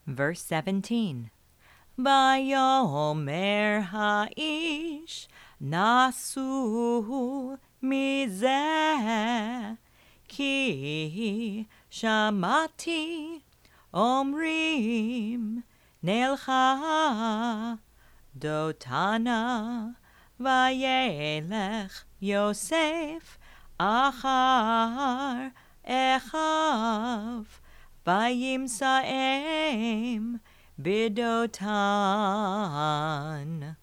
Verse 17. Vayomer ha'ish nasu mizeh ki shamati omrim nelcha dotana vayelech Yosef achar echav vayimsaem bidotan.